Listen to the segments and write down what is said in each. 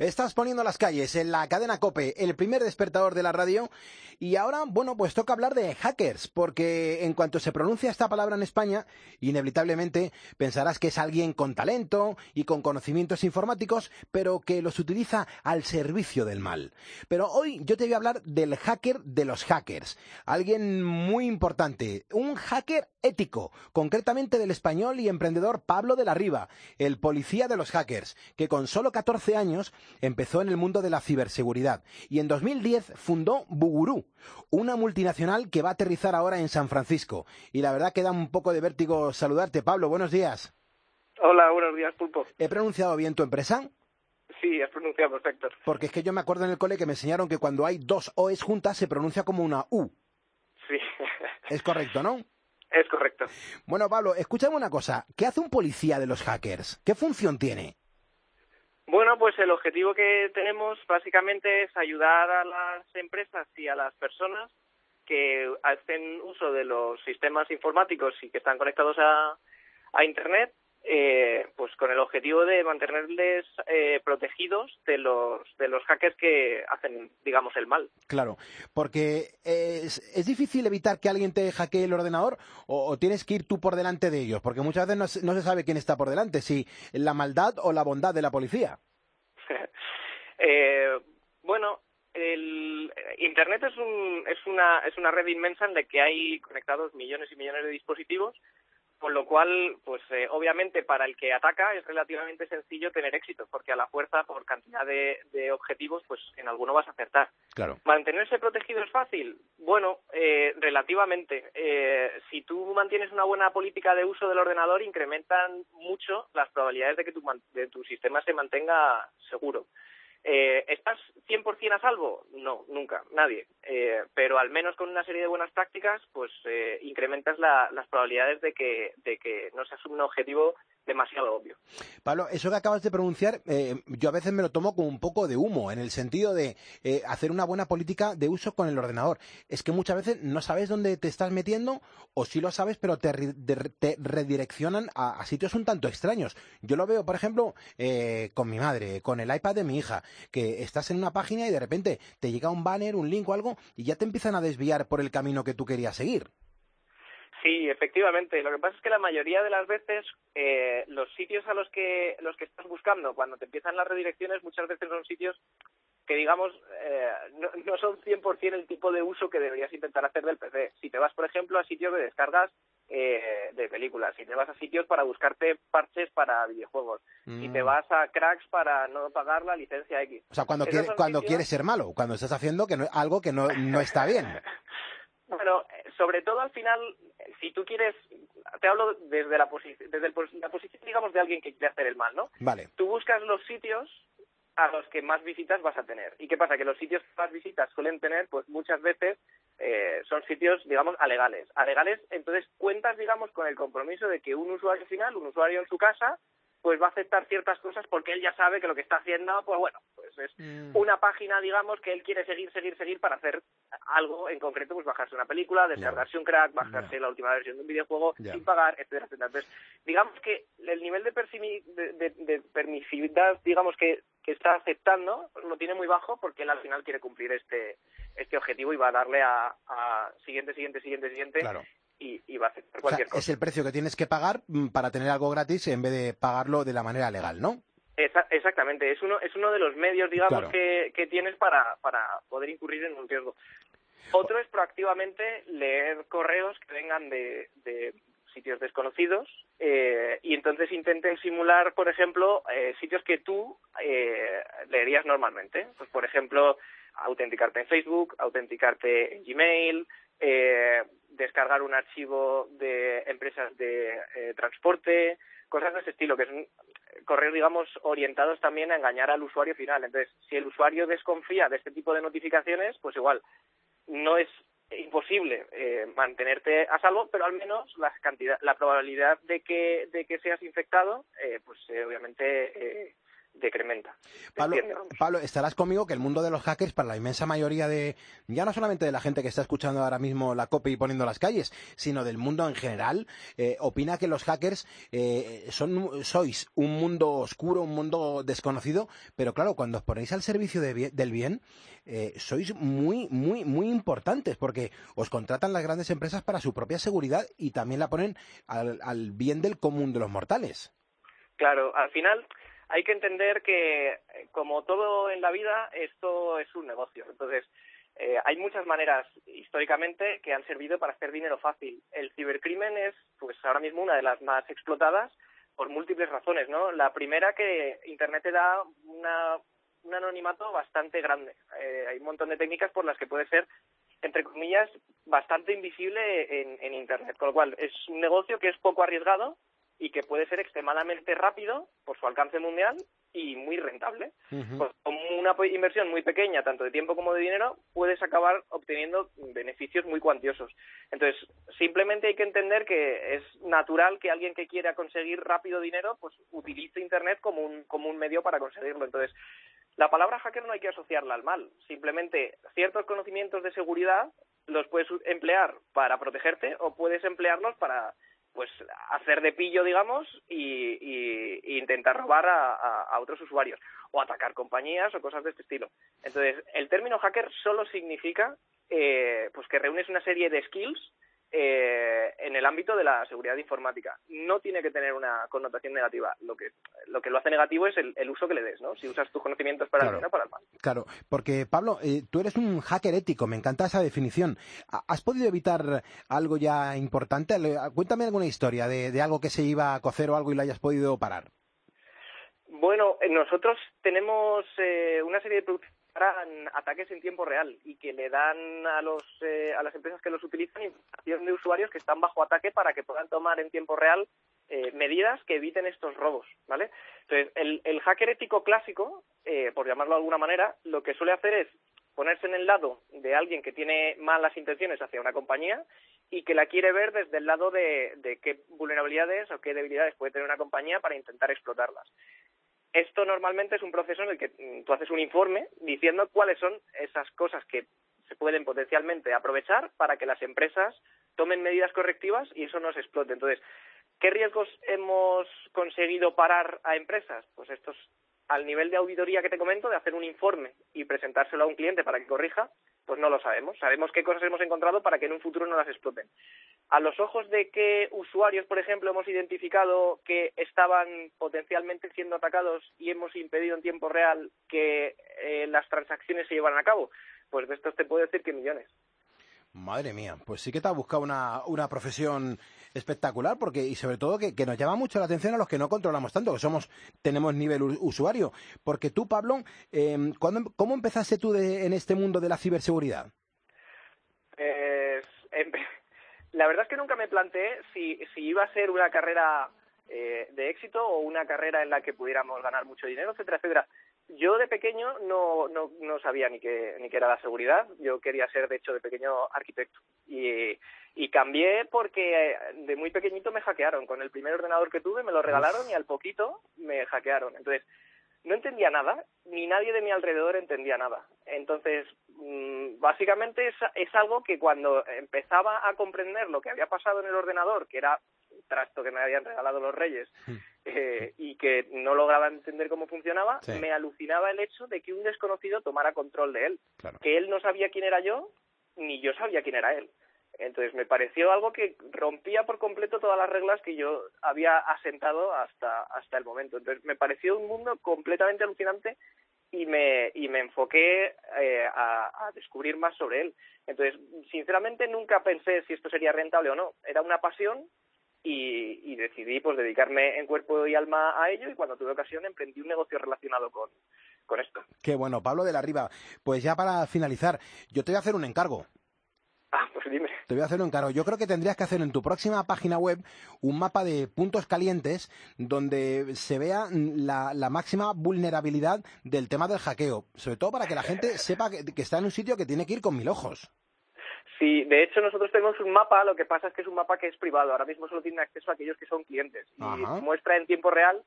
Estás poniendo las calles en la cadena COPE, el primer despertador de la radio. Y ahora, bueno, pues toca hablar de hackers, porque en cuanto se pronuncia esta palabra en España, inevitablemente pensarás que es alguien con talento y con conocimientos informáticos, pero que los utiliza al servicio del mal. Pero hoy yo te voy a hablar del hacker de los hackers, alguien muy importante, un hacker ético, concretamente del español y emprendedor Pablo de la Riva, el policía de los hackers, que con solo 14 años empezó en el mundo de la ciberseguridad y en 2010 fundó Bugurú, una multinacional que va a aterrizar ahora en San Francisco. Y la verdad que da un poco de vértigo saludarte, Pablo. Buenos días. Hola, buenos días, Pulpo. ¿He pronunciado bien tu empresa? Sí, has pronunciado perfecto. Porque es que yo me acuerdo en el cole que me enseñaron que cuando hay dos O's juntas se pronuncia como una U. Sí. Es correcto, ¿no? Es correcto. Bueno, Pablo, escúchame una cosa. ¿Qué hace un policía de los hackers? ¿Qué función tiene? Bueno, pues el objetivo que tenemos básicamente es ayudar a las empresas y a las personas que hacen uso de los sistemas informáticos y que están conectados a Internet, pues con el objetivo de mantenerles protegidos de los hackers que hacen, digamos, el mal. Claro, porque es difícil evitar que alguien te hackee el ordenador o tienes que ir tú por delante de ellos, porque muchas veces no se sabe quién está por delante, si la maldad o la bondad de la policía. Bueno, el Internet es una red inmensa en la que hay conectados millones y millones de dispositivos, con lo cual, pues obviamente para el que ataca es relativamente sencillo tener éxito, porque a la fuerza, por cantidad de objetivos, pues en alguno vas a acertar. Claro. ¿Mantenerse protegido es fácil? Bueno, relativamente. Si tú mantienes una buena política de uso del ordenador, incrementan mucho las probabilidades de que tu sistema se mantenga seguro. ¿Estás 100% a salvo? No, nunca, nadie. Pero al menos con una serie de buenas prácticas, pues incrementas las probabilidades de que no seas un objetivo demasiado obvio. Pablo, eso que acabas de pronunciar, yo a veces me lo tomo como un poco de humo, en el sentido de hacer una buena política de uso con el ordenador. Es que muchas veces no sabes dónde te estás metiendo, o sí lo sabes, pero te redireccionan a sitios un tanto extraños. Yo lo veo, por ejemplo, con mi madre, con el iPad de mi hija, que estás en una página y de repente te llega un banner, un link o algo, y ya te empiezan a desviar por el camino que tú querías seguir. Sí, efectivamente. Lo que pasa es que la mayoría de las veces los sitios a los que estás buscando, cuando te empiezan las redirecciones, muchas veces son sitios que, digamos, no son 100% el tipo de uso que deberías intentar hacer del PC. Si te vas, por ejemplo, a sitios de descargas de películas, si te vas a sitios para buscarte parches para videojuegos, si te vas a cracks para no pagar la licencia X. O sea, cuando sitios... quieres ser malo, cuando estás haciendo algo que no está bien. Bueno, sobre todo al final, si tú quieres, te hablo desde la posición, digamos, de alguien que quiere hacer el mal, ¿no? Vale. Tú buscas los sitios a los que más visitas vas a tener. ¿Y qué pasa? Que los sitios que más visitas suelen tener, pues muchas veces son sitios, digamos, alegales. Alegales, entonces cuentas, digamos, con el compromiso de que un usuario final, un usuario en su casa, pues va a aceptar ciertas cosas porque él ya sabe que lo que está haciendo, pues bueno, pues es una página, digamos, que él quiere seguir para hacer algo en concreto, pues bajarse una película, descargarse un crack, bajarse la última versión de un videojuego sin pagar, etcétera, etcétera. Entonces, digamos que el nivel de permisividad, digamos, que está aceptando, lo tiene muy bajo porque él al final quiere cumplir este objetivo y va a darle a siguiente, Claro. Y va a aceptar cualquier cosa. Es el precio que tienes que pagar para tener algo gratis en vez de pagarlo de la manera legal, ¿no? Exactamente, es uno de los medios, digamos, claro, que tienes para poder incurrir en un riesgo. Otro es proactivamente leer correos que vengan de sitios desconocidos y entonces intenten simular, por ejemplo, sitios que tú leerías normalmente. Pues, por ejemplo, autenticarte en Facebook, autenticarte en Gmail, descargar un archivo de empresas de transporte, cosas de ese estilo, que son correos, digamos, orientados también a engañar al usuario final. Entonces, si el usuario desconfía de este tipo de notificaciones, pues igual no es imposible mantenerte a salvo, pero al menos la probabilidad de que seas infectado, pues obviamente decrementa. Pablo, estarás conmigo que el mundo de los hackers, para la inmensa mayoría ya no solamente de la gente que está escuchando ahora mismo la COPE y poniendo las calles, sino del mundo en general, opina que los hackers sois un mundo oscuro, un mundo desconocido, pero claro, cuando os ponéis al servicio del bien, sois muy, muy, muy importantes, porque os contratan las grandes empresas para su propia seguridad y también la ponen al bien del común de los mortales. Claro, al final hay que entender que, como todo en la vida, esto es un negocio. Entonces, hay muchas maneras históricamente que han servido para hacer dinero fácil. El cibercrimen es, pues, ahora mismo una de las más explotadas por múltiples razones, ¿no? La primera, que Internet te da un anonimato bastante grande. Hay un montón de técnicas por las que puede ser, entre comillas, bastante invisible en Internet. Con lo cual, es un negocio que es poco arriesgado y que puede ser extremadamente rápido por su alcance mundial y muy rentable. Uh-huh. Pues con una inversión muy pequeña, tanto de tiempo como de dinero, puedes acabar obteniendo beneficios muy cuantiosos. Entonces, simplemente hay que entender que es natural que alguien que quiera conseguir rápido dinero, pues utilice Internet como un medio para conseguirlo. Entonces, la palabra hacker no hay que asociarla al mal. Simplemente ciertos conocimientos de seguridad los puedes emplear para protegerte o puedes emplearlos para, pues, hacer de pillo, digamos, y intentar robar a otros usuarios o atacar compañías o cosas de este estilo. Entonces, el término hacker solo significa pues que reúnes una serie de skills en el ámbito de la seguridad informática. No tiene que tener una connotación negativa. Lo que lo hace negativo es el uso que le des, ¿no? Si usas tus conocimientos para el bien o para el mal. Claro, porque Pablo, tú eres un hacker ético, me encanta esa definición. ¿Has podido evitar algo ya importante? Cuéntame alguna historia de algo que se iba a cocer o algo y lo hayas podido parar. Bueno, nosotros tenemos una serie de productos para ataques en tiempo real y que le dan a las empresas que los utilizan información de usuarios que están bajo ataque para que puedan tomar en tiempo real medidas que eviten estos robos, ¿vale? Entonces, el hacker ético clásico, por llamarlo de alguna manera, lo que suele hacer es ponerse en el lado de alguien que tiene malas intenciones hacia una compañía y que la quiere ver desde el lado de qué vulnerabilidades o qué debilidades puede tener una compañía para intentar explotarlas. Esto normalmente es un proceso en el que tú haces un informe diciendo cuáles son esas cosas que se pueden potencialmente aprovechar para que las empresas tomen medidas correctivas y eso no se explote. Entonces, ¿qué riesgos hemos conseguido parar a empresas? Pues estos, al nivel de auditoría que te comento, de hacer un informe y presentárselo a un cliente para que corrija, pues no lo sabemos. Sabemos qué cosas hemos encontrado para que en un futuro no las exploten. A los ojos de qué usuarios, por ejemplo, hemos identificado que estaban potencialmente siendo atacados y hemos impedido en tiempo real que las transacciones se llevaran a cabo, pues de estos te puedo decir que millones. Madre mía, pues sí que te has buscado una profesión espectacular, porque y sobre todo que nos llama mucho la atención a los que no controlamos tanto, que tenemos nivel usuario. Porque tú, Pablo, ¿cómo empezaste tú en este mundo de la ciberseguridad? La verdad es que nunca me planteé si iba a ser una carrera de éxito o una carrera en la que pudiéramos ganar mucho dinero, etcétera, etcétera. Yo de pequeño no sabía ni qué era la seguridad. Yo quería ser, de hecho, de pequeño arquitecto. Y cambié porque de muy pequeñito me hackearon. Con el primer ordenador que tuve me lo regalaron y al poquito me hackearon. Entonces, no entendía nada, ni nadie de mi alrededor entendía nada. Entonces, básicamente es algo que cuando empezaba a comprender lo que había pasado en el ordenador, que era un trasto que me habían regalado los Reyes, y que no lograba entender cómo funcionaba, sí, me alucinaba el hecho de que un desconocido tomara control de él. Claro. Que él no sabía quién era yo, ni yo sabía quién era él. Entonces me pareció algo que rompía por completo todas las reglas que yo había asentado hasta el momento. Entonces me pareció un mundo completamente alucinante y me enfoqué a descubrir más sobre él. Entonces, sinceramente, nunca pensé si esto sería rentable o no. Era una pasión y decidí pues dedicarme en cuerpo y alma a ello, y cuando tuve ocasión emprendí un negocio relacionado con esto. Qué bueno, Pablo de la Riva. Pues ya para finalizar, yo te voy a hacer un encargo. Pues dime. Te voy a hacer un encargo. Yo creo que tendrías que hacer en tu próxima página web un mapa de puntos calientes donde se vea la máxima vulnerabilidad del tema del hackeo. Sobre todo para que la gente sepa que está en un sitio que tiene que ir con 1000 ojos. Sí, de hecho nosotros tenemos un mapa, lo que pasa es que es un mapa que es privado. Ahora mismo solo tienen acceso a aquellos que son clientes. Y muestra en tiempo real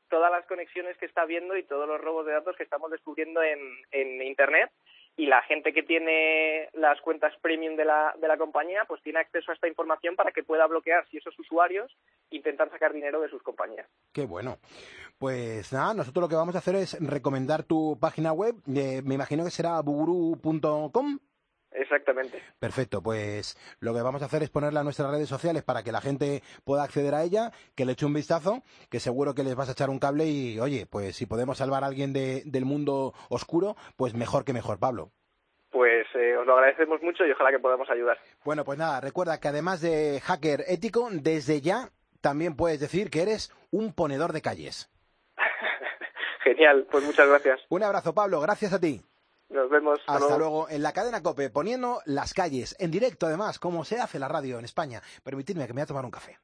todas las conexiones que está habiendo y todos los robos de datos que estamos descubriendo en Internet. Y la gente que tiene las cuentas premium de la compañía pues tiene acceso a esta información para que pueda bloquear, si esos usuarios intentan sacar dinero de sus compañías. Qué bueno. Pues nada, nosotros lo que vamos a hacer es recomendar tu página web. Me imagino que será buguru.com. Exactamente. Perfecto, pues lo que vamos a hacer es ponerla en nuestras redes sociales para que la gente pueda acceder a ella, que le eche un vistazo, que seguro que les vas a echar un cable y, oye, pues si podemos salvar a alguien del mundo oscuro, pues mejor que mejor, Pablo. Pues os lo agradecemos mucho y ojalá que podamos ayudar. Bueno, pues nada, recuerda que además de hacker ético, desde ya también puedes decir que eres un ponedor de calles. Genial, pues muchas gracias. Un abrazo, Pablo, gracias a ti. Nos vemos. Hasta luego. En la cadena COPE, poniendo las calles en directo, además, como se hace la radio en España. Permitidme que me voy a tomar un café.